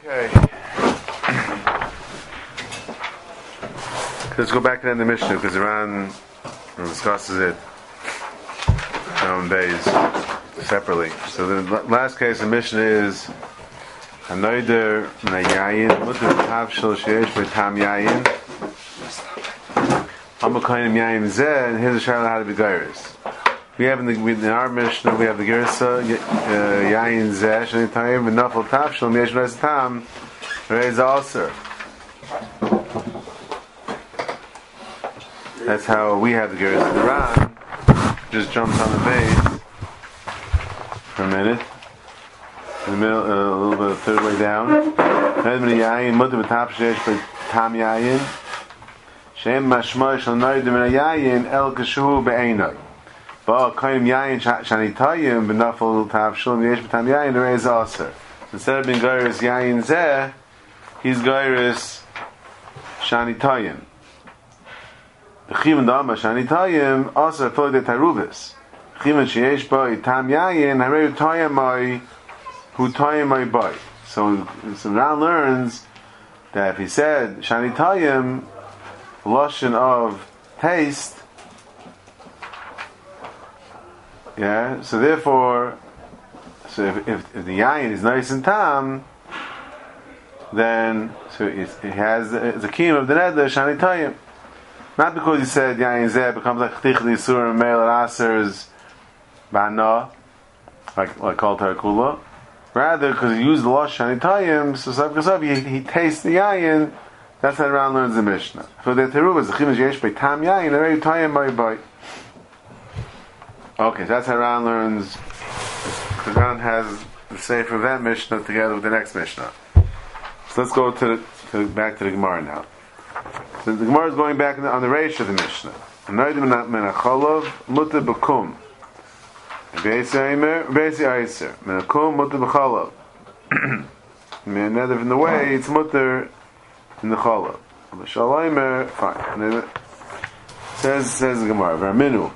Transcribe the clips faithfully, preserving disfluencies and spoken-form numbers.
Okay. Let's go back to the Mishnah because Iran discusses it on days separately. So the last case of Mishnah is Hanoider Nayayin Mutter Tavshel Sheish Betam Yayin Amakayim Yayin Zeh, and here's a shaila how to be geiris. We have in, the, in our Mishnah we have the gerisa Yayin Zeh Shani Tayim V'Nafel Tavshel Miesh Reis Tam Reis Aser. That's how we have the gerisa. The Ran just jumps on the base for a minute. In the middle, uh, a little bit of third way down. Yayin Mutter B'Tav Sheish Betam Yayin Shem Mashma Shal Noider Min Yayin El Kashu Be'Einoi. But Kaim Yayin Shani Tayim B'Nafel Tavshel Miesh Betam Yayin Reis Aser. Instead of being geiris Yayin Zeh, he's geiris Shani Tayim. Chivan Dama Shani Tayim Aser Fil De Taruvis. Chivan Sheish Boi Tam Yayin Harei Tayim Mai Hu Tayim Mai Boi. So so Ran learns that if he said Shani Tayim, lashon of taste, yeah. So therefore, so if, if, if the yayin is nice and tam, then so it, it has the kiyum of the neder Shani Tayim. Not because he said yayin zeh becomes like ch'tich l'isur and meil aser's bana, like like kol tarakula. Rather, because he used the lashon Shani Tayim, so because he, he tastes the yayin. That's how Ran learns the Mishnah. For the teruva, the chimash yesh by tam yayin, the very Tayim my boy. Okay, so that's how Ran learns. Because Ran has the sefer of that Mishnah together with the next Mishnah. So let's go to, the, to back to the Gemara now. So the Gemara is going back on the reish of the Mishnah. Anoidim min hacholov muter b'kum. Beisi aimer, beisi aiser. Min hakum muter b'cholov. Another from the way, it's muter in the cholov. The shalaymer, fine. And it says, says the Gemara, Verminu.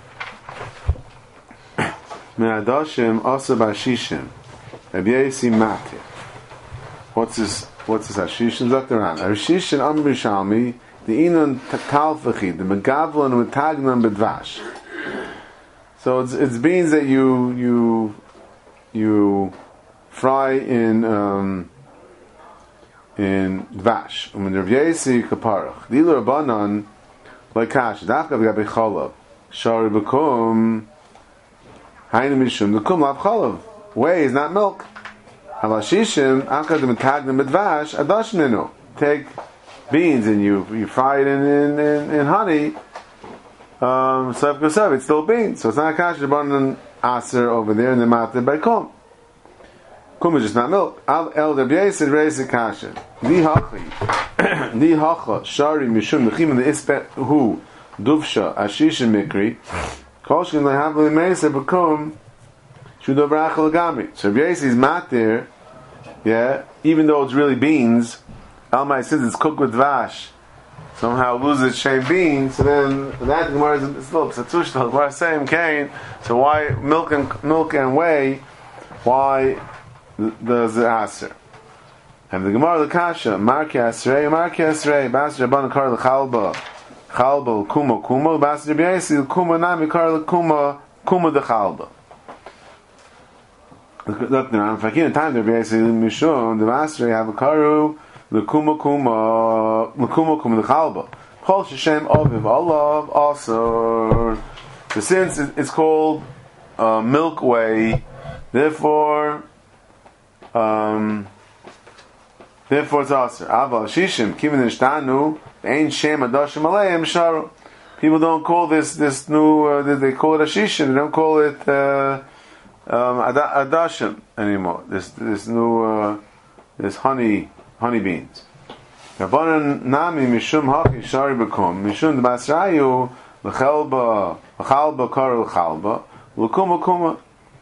Min adashim asa b'ashishim. Beisi matir. What's this? What's this Hashishim? Doctor Ran. Hashishim Amr Shalmi, the Inon Talfachi, the Megavlan with Tagnan Bedvash. So it's it's beans that you you you fry in um, in dvash. When the Rav Kaparach, the Ilu Rabbanan like Kash, Dafka V'Gabe Cholav, Shari B'Kum, Hainu Mishum, the Kum Lav Cholav. Whey is not milk. Halashishim, Akad Metagnim Medvash, Adashninu. Take beans and you you fry it in in, in, in honey. Um, so it's still beans. So it's not a kash rabbanan aser over there in the matter by kum. Kum is just not milk. Al el Rabbi said raise the kash. Di hachi, di hacha shari mishum nechim the ispet hu duvsha ashishim mikri. Kolshkin lehavli meisa bekum. So Rabbi is matir, yeah, even though it's really beans, Almai says it's cooked with vash, somehow loses its shame beans, so then that Gemara is still Psatush, the Gemara same Cain, so why milk and milk and whey, why does it aser? And the Gemara the Kasha, Marki Asrei, Marki Asrei, Bas Rabban Kar Chalba, Chalba, Kuma, Kuma, Bas Rabbi Kuma Nami Kar Kuma, Kuma the Chalba. Look now, if I can't time the Rabbi Mishum, the master have a karu, the kuma kuma, the kuma kuma the chalba. Chol Shem Aviv Allah also. So since it's called uh, milk whey, therefore, um, therefore it's also Aval Shishim Kimin Nishtanu Ein Shem Adashim Aleim Sharu. People don't call this this new. Uh, they call it a shishim. They don't call it. Uh, Um, adashim anymore. This this new uh, this honey honey beans. Rabbanan nami mishum hachi shari bekum mishum basrayu l'chalba l'chalba kar l'chalba l'kuma kuma.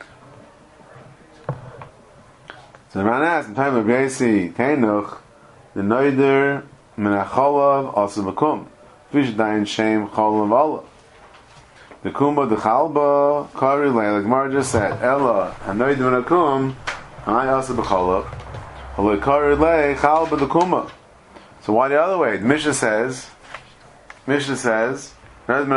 So the man asked in time of Gracie Tainuch the noider min hacholav also bekum fish dain shem cholav Allah. The kumba, the chalba, kari like Gemara just said, Ella, hanoid v'nakum, I also b'cholach. So why the other way? The Mishnah says, Mishnah says, and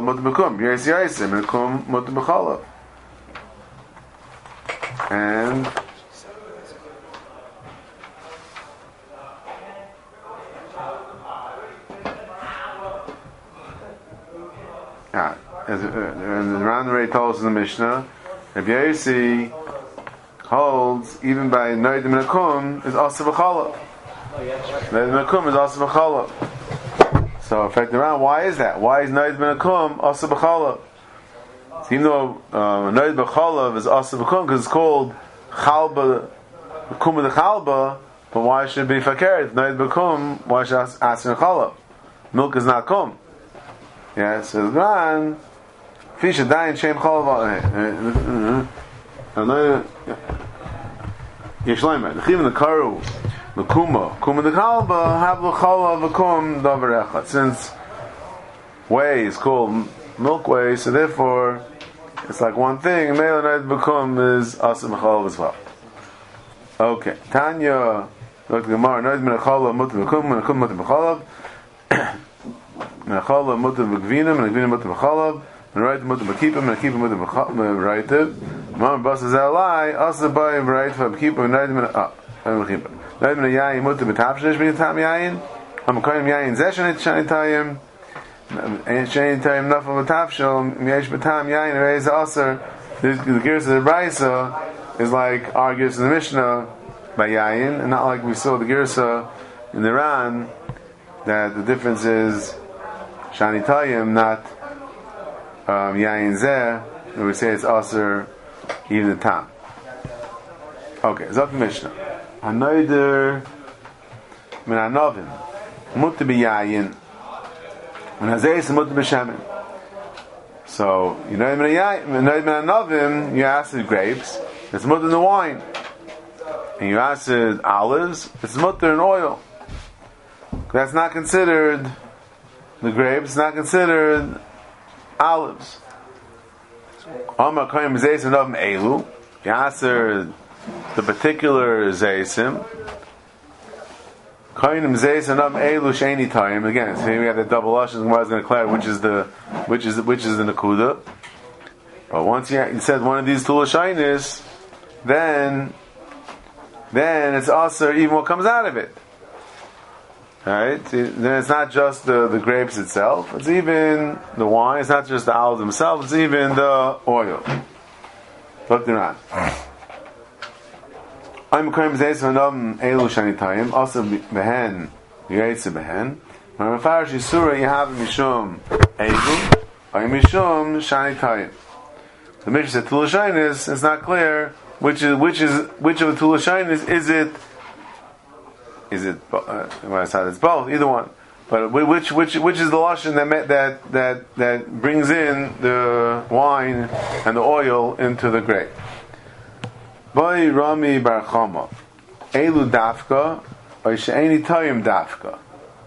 yeah, as, uh, and the Ran Ray told us in the Mishnah, Rabbi Yossi holds even by Noid Menakum is also b'chalav. Noid Menakum is also b'chalav. So, in fact, around, why is that? Why is Noid Menakum also b'chalav? So even though uh, Noid b'chalav is also b'kum because it's called Chalba, B'kum of the Chalba, but why should it be fakir? If Noid b'kum, why should it ask in chalav? Milk is not kum. Yeah, so the Ran, fish a dying shame chalav. Yeshleimer, the Chiv and the Karu, the Kuma, Kuma the Kalba, have the Chala v'kum davar echad. Since whey is called milk whey, so therefore it's like one thing. Melanite v'kum is also mechalav as well. Okay, Tanya, look at the Gemara. Noid min achala mutar v'kum, min akum mutar v'chalav, min achala mutar v'gvina, min agvina mutar v'chalav. Right mutar b'kipa, min akipa mutar v'raitiv. Mom bas is alai, also by right for b'kipa, noid min ah, b'kipa. Noid min yayin mutar b'tapshnish min tam yayin. Am koyim yayin zeshanit shanitayim. Shein tayim nafal b'tapshil, yesh b'tam yayin reiz aser. The Gerus of the Brisa is like our Gerus in the Mishnah by yayin, and not like we saw the Gerus in the Ran that the difference is shanitayim, not Um, yayin zeh, we say it's aser even the tam. Okay, Zot Mishnah. Hanoider min hanovim mutter b'yayin, min hazeis mutter b'shemen. So you know min hanovim, you acid grapes, it's mutter in the wine, and you acid olives, it's mutter in oil. That's not considered the grapes. It's not considered olives. Amar koyim zeisim of elu. You answer the particular zeisim. Koyim zeisim of elu sheini time. Again, so here we have the double lushes. And I was going to declare which is the which is which is the nakuda. But once you, you said one of these two lashinis, then then it's also even what comes out of it. Right? Then it's not just the, the grapes itself, it's even the wine, it's not just the olives themselves, it's even the oil. Look around. I'm going to say elu shanitayim, also behen, yaitze behen. When Mefarish Yisura, you have mishum elu, or mishum shanitayim. The Mishnah said tulashinis, it's not clear which is which is which of the tulashinis is it. Is it? Uh, it's both. Either one. But which which which is the lashon that that that that brings in the wine and the oil into the grape? Boy Rami Bar Chama, Elu Dafka, or Sheini Toyim Dafka.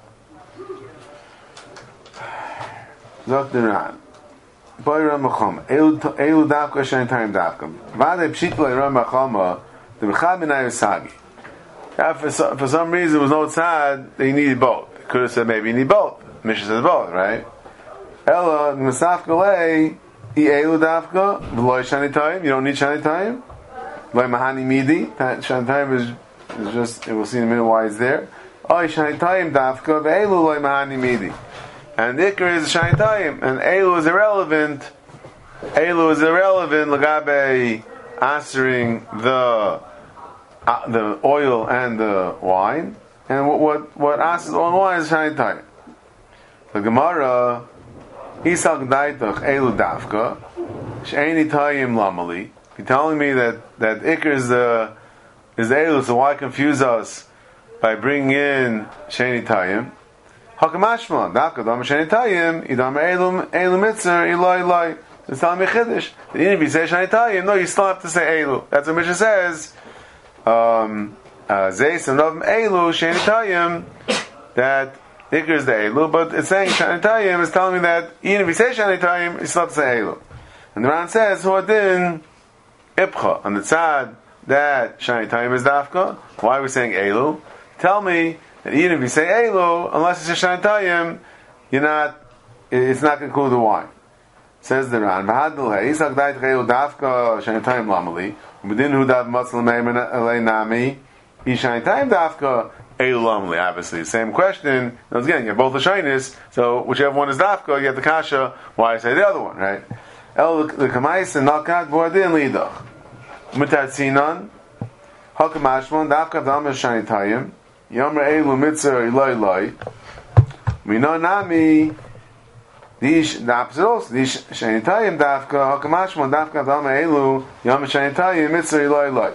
Zot Diran. Boy Rami Chama, Elu Elu Dafka, Sheini Toyim Dafka. Vade Pshitla Rami Chama, the Bechad Minay Usagi. Yeah, for, some, for some reason, it was no tzad that you needed both. It could have said maybe you need both. Mishnah says both, right? Ella, Masaf Galei, I Elu Dafka, V'loi Shanitayim, you don't need Shanitayim. V'loi Mahani Midi, Shanitayim is, is just, we'll see in a minute why it's there. Oi Shanitayim Dafka, V'elu Loi Mahani Midi. And Ikar is Shanitayim, and Elu is irrelevant. Elu is irrelevant, Lagabe answering the Uh, the oil and the wine, and what what what asks on wine is shiny time. The Gemara, Isak Daitach Elu Dafka, Sheini Tayim Lamali. You're telling me that that Iker is the is the Elu, so why confuse us by bringing in Sheini Tayim? Hakamashma Dafka Dam Sheini Tayim Idam Elum Elu Mitzer Eloi Eloi. It's telling me Chiddush. Even if you say Sheini Tayim, no, you still have to say Elu. That's what Mishnah says. Um, Zeis and Novim Elu Shanitayim, that Iker is the Elu, but it's saying Shanitayim is telling me that even if you say Shanitayim, it's not to say Elu. And the Ran says, Huadin Ipcha, on the Tzad, that Shani Tayyim is dafka. Why are we saying Elu? Tell me that even if you say Elu, unless it's a Shani Tayyim, you're not. It's not going to include the wine. Says the Ran. V'hadul hey isak dait Elu dafka Shani Tayyim lamali. Within who dav matzal meimen alei nami. Is Shani Tayyim dafka Elu lamali. Obviously, same question. Once again, you have both the shaynis. So whichever one is dafka, you get the kasha. Why I say the other one, right? El the kamais and nakat bordin lidach. Mutatzinon, Hakamashmon, Dafka Dama Shani Tayyim, Yomer Elu Mitzvah Eloi Loi. We know Nami, these the opposite also. These Shani Tayyim Dafka, Hakamashmon, Dafka Dama Elu, Yomer Shani Tayyim, Mitzvah Eloi Loi.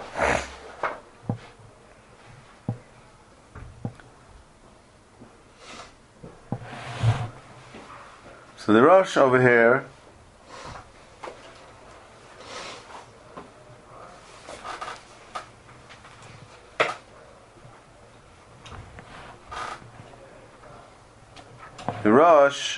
So the Rosh over here. The Rosh,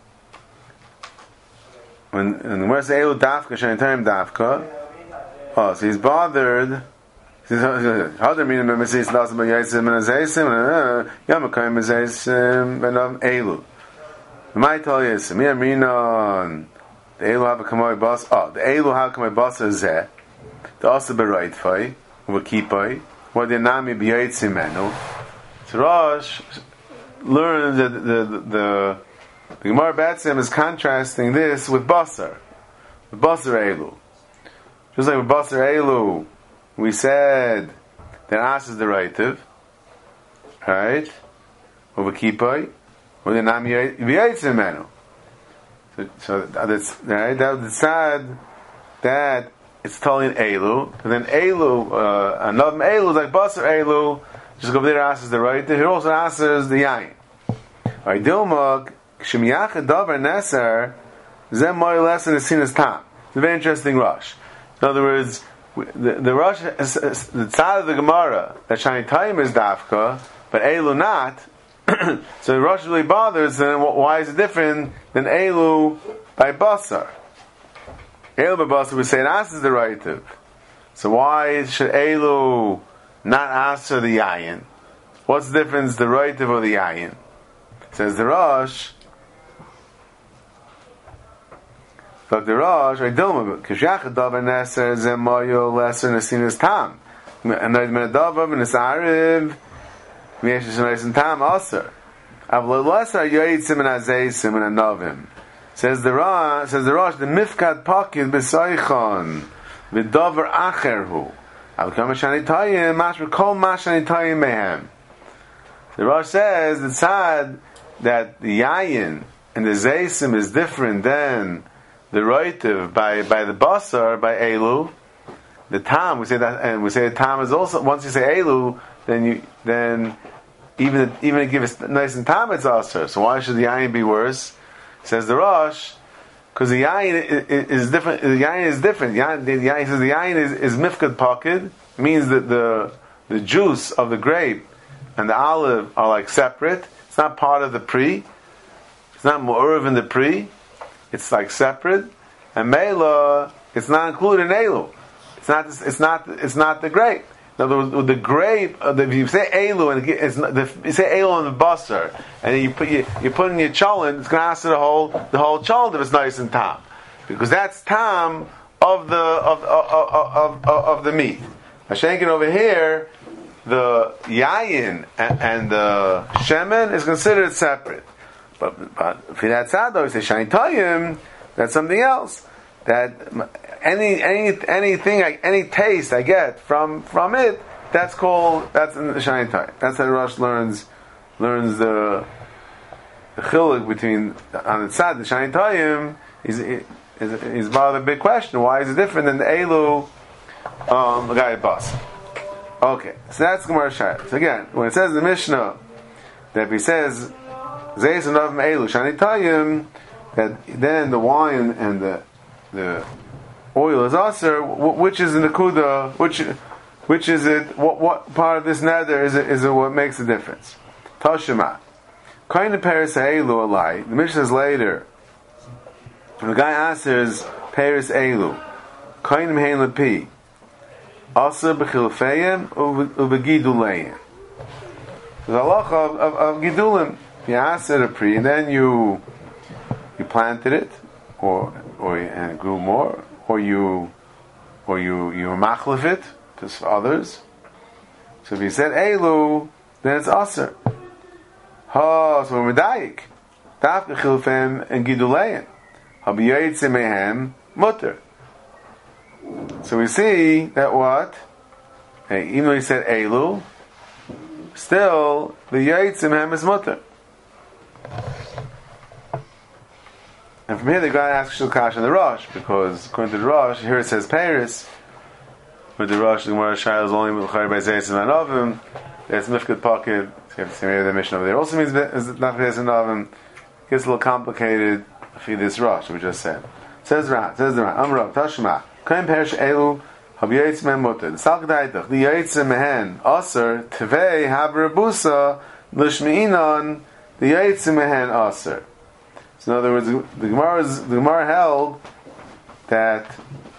when when where's the Elu Dafka, Shani Tayyim Dafka? Oh, so he's bothered. How do you mean? Maybe he's lost by Yitzim and Azaysim. Yamakayim Azaysim and Elu. My tell you, me Aminon. The Elu have a kamoi bas. Oh, the Elu have a kamoi bas is there. The also be right fai, over kipai. What the nami be Yitzim menu. So Rosh learn that the the the, the Gemara Batsim is contrasting this with Basar, with Basar Elu. Just like with Basar Elu, we said that As is the Reitiv, right? Over Kipai, or the Nam V'Yitzim Menu. So, so that's right. That would decide that it's telling Elu, and then Elu, uh, another Elu like Basar Elu. Just go there. Asks the right. Here also asks the yain. Alright, Dilmog Shemiyach Davar Neser Zem Moy lesson is seen as tam. It's a very interesting rush. In other words, the, the rush, the side of the Gemara that Shani Tayyim is dafka, but Elu not. So the rush really bothers. Then why is it different than Elu by Basar? Elu by Basar we say it asks the right. So why should Elu not answer the yayin? What's the difference, the right or the yayin? Says the Rosh. But the Rosh, I don't know. Kishach davar neser zemayo lesser nesinas tam. And I mean davar v'nesariv v'yeshes nesin tam aser. Avlo lesser yoyitzim and azaysim and anovim. Says the Rosh. Says the Rosh. The mifkad pakid b'soichon v'davar acherhu. The Rosh says it's sad that the yayin and the zaysim is different than the roitiv by by the basar by Elu. The tam we say that, and we say the tam is also once you say Elu, then you then even even if it's nice and tam it's also. So why should the yayin be worse? Says the Rosh. Because the yayin is different. The yayin is different. The yayin, the yayin says the yayin is, is mifkad pakid, means that the the juice of the grape and the olive are like separate. It's not part of the pri. It's not mu'urv in the pri. It's like separate. And mela, it's not included in elu. It's not. It's not. It's not the grape. In other words, with the grape, uh, the, if you say elu and it's not, the, you say elu on the basar, and then you put you, you put in your cholent, it's going to answer the whole the whole cholent if it's nice and tam, because that's tam of the of of of, of, of the meat. Hashenkin over here, the yayin and, and the shemen is considered separate, but but for that sado, you say shani tayim, that's something else. That any any anything any taste I get from from it, that's called that's in the shani tayim. That's how Rosh learns learns the the chiluk between on the side the shani tayim is is is about a big question. Why is it different than the elu um the guy boss? Okay, so that's Gemara Shayla. So again, when it says in the Mishnah that if he says zeis and of elu shani tayim, that then the wine and the the oil is aser. Which is in the kuda? Which which is it? What what part of this nether is it? Is it what makes the difference? Tashema, kind of Paris elu alai. The Mishnah says later. When the guy answers Paris elu, kind of hein lepi. Asa b'chilufeim u'begiduleim. The halacha of, of, of gidulim. You asked a pri, and then you you planted it, or or and it grew more, or you or you you machlef it to others. So if you said elu, then it's aser. Ha, so we're medayik. Daf b'chilufeim and giduleim. Ha b'yayitze mehem mutter. So we see that what? Hey, even though he said elu, still the yaitzim hem is mutter. And from here the guy asks Shulkash and the Rosh, because according to the Rosh, here it says Paris. With the Rosh, the Gemara Shai is only Mechari by Zeitzim and Avim. There's Mifkat Pocket. So you have to see maybe the mission over there also means not Zeitzim and Avim. It gets a little complicated for this Rosh we just said. Says Ran, says the Ran, Amrav, Tashma, Kaim Perish Elu, Hab Yaitzim and Mutter. The Salkadaitach, the Yaitzim Mehen, Aser, Tevei, Hab Rabusa, Lishmi'inon, the Yaitzim Mehen Aser. So in other words, the Gemara, the Gemara held that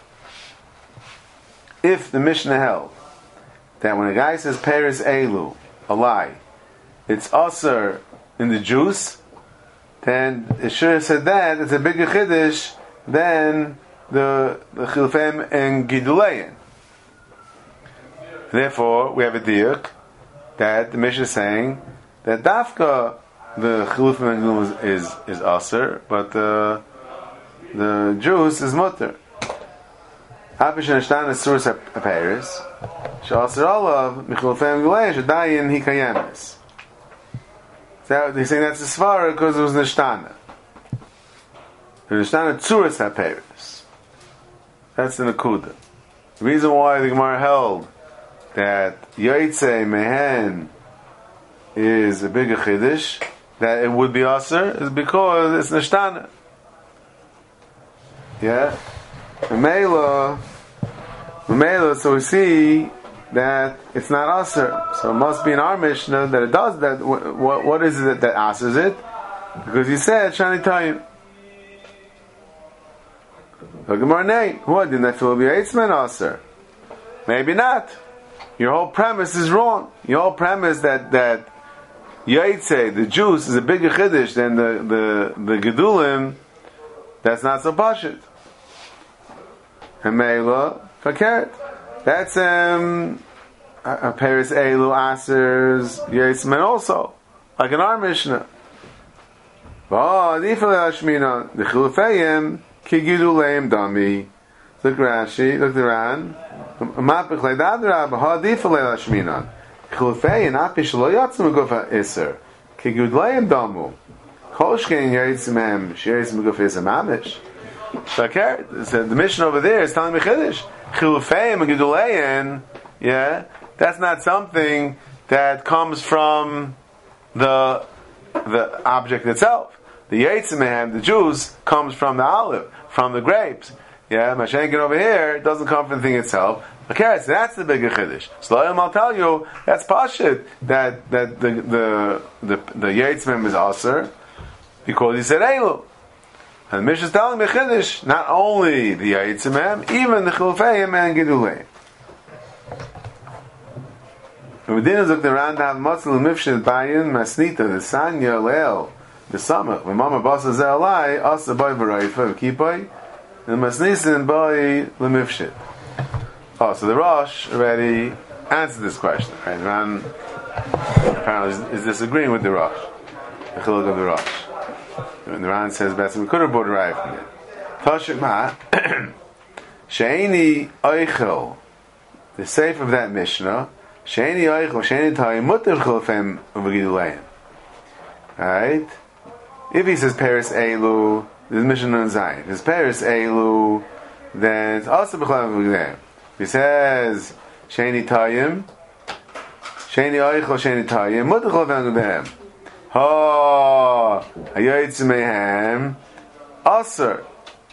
if the Mishnah held that when a guy says Peres Elu, a lie, it's Aser in the juice, then it should have said that it's a bigger Chiddush than the the Chilufim and Gidulein. Therefore, we have a diuk that the Mishnah is saying that Dafka the Chilufim and Gidulein is is, is Aser, but the the juice is Mutter. Hapish and Ashtan is Surus Paris. Sha'aser Olav Michilufim and Gidulein Shadayin Hikayemis. So he's saying that's the Svara because it was Nishtana. The Nishtana Tzuris HaPeres. That's the Nakuda. The reason why the Gemara held that Yaitse Mehen is a bigger Chiddush, that it would be Aser, is because it's Nishtana. Yeah? The Mela, the Mela, so we see that it's not Aser. So it must be in our Mishnah that it does that. What, what is it that Asers it? Because he said, Shani Tayim. What didn't that feel be Eitzman Aser? Maybe not. Your whole premise is wrong. Your whole premise that that Yaitse, the juice, is a bigger Chiddush than the the, the Gedulim. That's not so pashut. Hamela Fakert. That's um a Paris Elu Aser's Yaitman also, like in our Mishnah. Oh, the Hashmina, the Chilufayim. Kigiduleim dami. Look Rashi, look the Ran. Mapich leidadra b'hadif leila shminan. Chilufei and apish lo yatzim gufa iser. Kigiduleim damu. Kolshkein yaitzim hem sheitzim gufa iser mamish. Shakir. The mission over there is telling me chiddush. Chilufei and Giduleim, yeah, that's not something that comes from the the object itself. The Yaitzim, the juice, comes from the olive, from the grapes. Yeah, Mashenkin over here doesn't come from the thing itself. Okay, so that's the bigger chiddush. So I'll tell you, that's pashut, that that the the the, the Yaitzim is aser because he said Elu. And the Mishnah is telling me chiddush, not only the Yaitzim, even the Chilufeim and Giduleim. And we didn't look around to have Matzal Mifshin Bayin Masnita, the Sanya Leil. The summer, when Mama Basa Zalai, Asa Boy Baraifa, Kipai, and Masnisin Boy Lemifshit. Oh, so the Rosh already answered this question. Right? Ran apparently is disagreeing with the Rosh, the Chiluk of the Rosh. And the Ran says, Best we could have brought right from it. Toshik Ma, Sheini Oichel, the safe of that Mishnah, Sheini Oichel, Sheini Tayim, Mutter Chilfem Uvagiduleim. Right? If he says Paris Elu, there's Mishnah on Zayin. If it's Paris Elu, then it's also B'chlam V'gdem. If he says Sheni Tayim, Sheni Oichel, Sheni Tayim, Mutter Chilfem V'gdem. Ha, Hayoytz Mehem, Aser.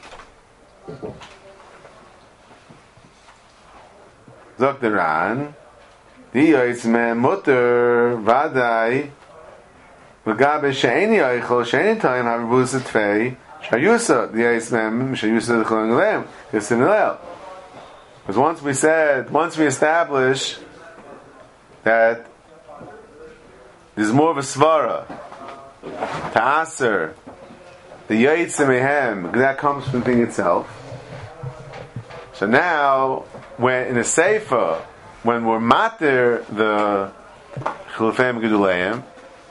Zok the Ran, Di Yoytz Mehem Mutter, Vadai, V'gabe she'eni oichel, she'eni time have rebusa tvei, shayusa, the Yismem, shayusa the Chilung Leim, Yisim Leil. Because once we said, once we establish that there's more of a svara to aser the yaitz mehem, that comes from the thing itself. So now, when in a seifa, when we're matir the chilufim geduleim,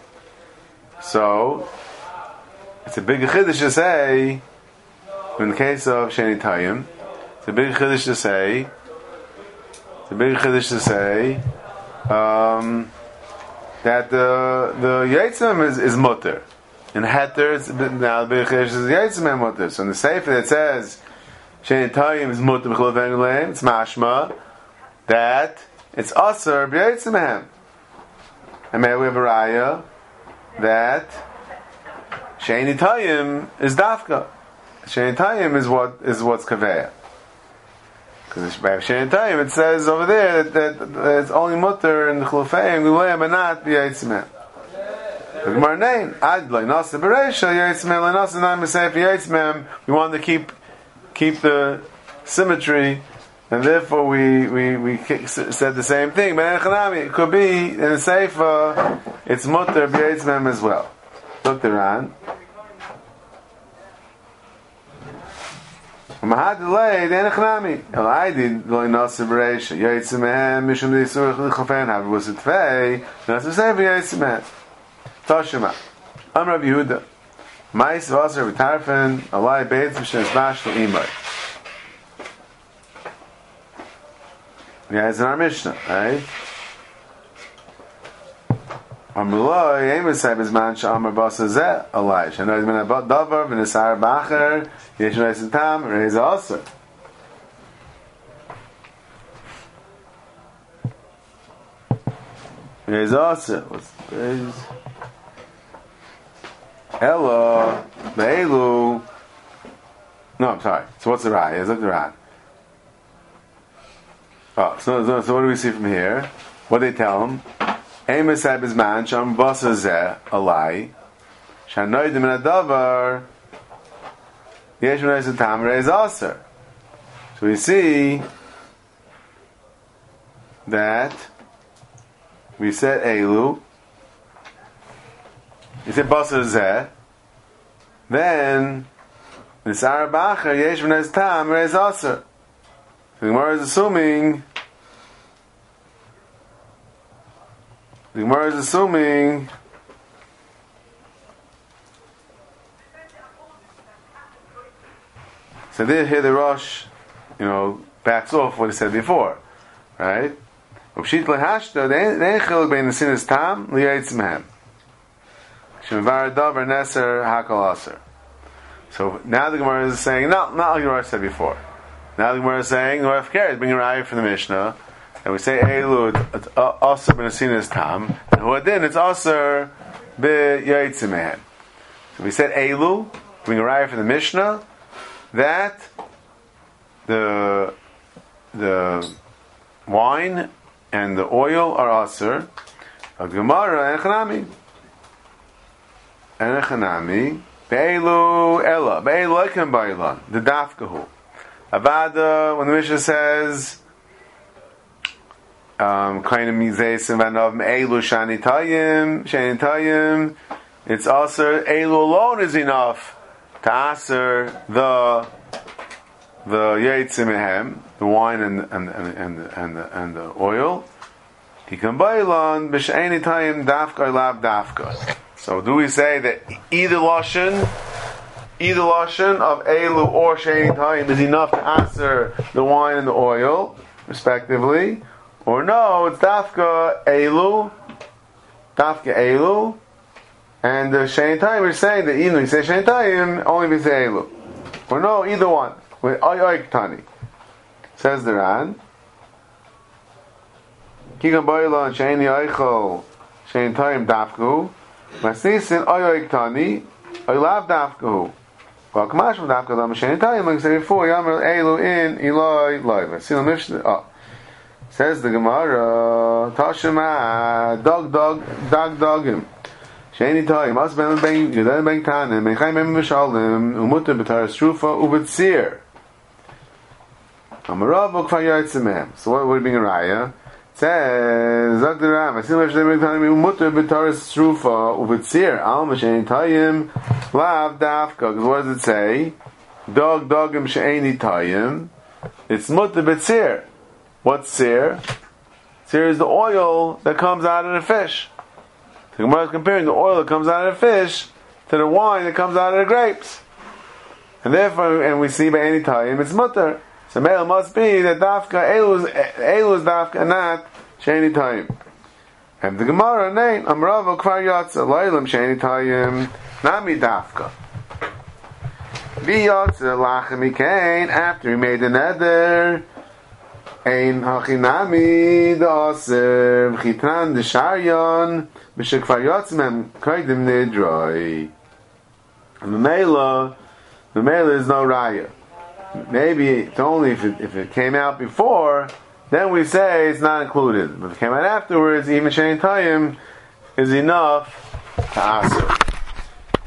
so it's a big chiddush to say, in the case of sheni tayim, it's a big chiddush to say, it's a big chiddush to say um, that the the yaitzim is, is mutter. In heter, it's now the big chiddush is yaitzim mutter. So in the seifa that says sheni tayim is mutter b'chilufim geduleim, it's mashma that it's aser b'yaitzim mehem. And may we have a raya that Sheini Tayim is dafka. Sheini Tayim is what is what's kaveya. Because by Sheini Tayim it says over there that, that, that it's only mutter and chulufayim guleim and not b'yaitzimem. The Gemara name ad lo nasa bereisha yaitzimem lo nasa na'im b'seif yaitzimem. We want to keep keep the symmetry. And therefore, we, we, we said the same thing. But it could be in the Seifa, it's mutter b'yaitzmem as well. Look the Ran. Mahad delay, then echnami. El aidi lo nasa b'reisha yaitzmem mishum d'isur chulchafen hav was it fei nasa Seifa yaitzmem. Toshima. Am Rabbi Yehuda. Mais vaser v'tarfen alai beitz v'shen zbash l'imay. Yeah, it's in our Mishnah, right? Amrullah, Yemus said, "Is man sh'amar basa zeh alai." Shano is min abat davar v'nisar bacher yesh reis tam reis aser. Reis aser. What's reis? Ella be'elu. No, I'm sorry. So what's the raya? Look the raya. Oh, so, so, so what do we see from here? What do they tell him? Amos said his man, Sham Basa Zeh, alai, Shanoidim in a davar, Yesh Reis Tam Reis Aser. So we see that we said Elu, we said Basa Zeh, then Nisar Bacher, Yesh Reis Tam Reis Aser. The Gemara is assuming the Gemara is assuming so there here the Rosh, you know, backs off what he said before, right? Upshit lehashta they chiluk bein the sinas tam liyaitz mehem shemvar davar neser hakal aser. So now the Gemara is saying no, not like the Gemara said before. Now the Gemara is saying, "No, if cares, bring a raya from the Mishnah, and we say Elud it's aser b'nesinas tam, and Huadin it's aser b'yaitzim mehem." So we said Elu, bring a raya from the Mishnah that the the wine and the oil are aser. A Gemara echanami and echanami be'elu ella be'elu ekem ba'ilon the dafkahu. Avada, when the Mishnah says, um, kind of mizeis and vanov elu shani tayim, shani tayim, it's also elu alone is enough to answer the the yaitzim mehem, the wine and and and and the, and the, and the oil. He can buy on b'shani tayim dafka lav dafka. So do we say that either lashon? Either lashon of elu or sheini tayim is enough to answer the wine and the oil, respectively, or no, it's dafka elu, dafka elu, and the sheini tayim is saying that even if you say sheini tayim, only if you say elu, or no, either one. With ayoik tani, says the Ran. Kikam bayla sheini aichol sheini tayim dafku, masnisin ayoik tani, aylav dafku. Well, Kamash from Dafka Lam Shani Tayim, like I said before, Yamar Elu in Eloi Loiva. See the Mishnah. Oh, says the Gemara, Tashima, dog, dog, dog, dogim. Shani Tayim, Mas Ben Ben Yudan Ben Tanim, Mechaim Ben Mishalim, Umutim Betar Strufa Ubetzir. Amaravo kfar yotzimem. So what would be a raya? It says Zok the Ram. I see much they make time mutter b'taris strufa uvitzir al m'shein tayim lav dafka. Because what does it say? Dog dogim she'eni tayim. It's mutter b'tzir. What's sir? Sir is the oil that comes out of the fish. The Gemara is comparing the oil that comes out of the fish to the wine that comes out of the grapes. And therefore, and we see by any time, it's mutter. So male must be that dafka, elu is dafka, not sheni time. And the Gemara, name, amrava kvar yatsa, loilam sheni time, nami dafka. Vi yatsa lachem ikain, after he made the nether, ein hachinami the aser, chitran the sharyon, b'shek kvar yatsa mem, kaidim nidroi. And the mela, the mela is no raya. Maybe it's only if it, if it came out before, then we say it's not included. But if it came out afterwards, even Shein Tayim is enough to answer.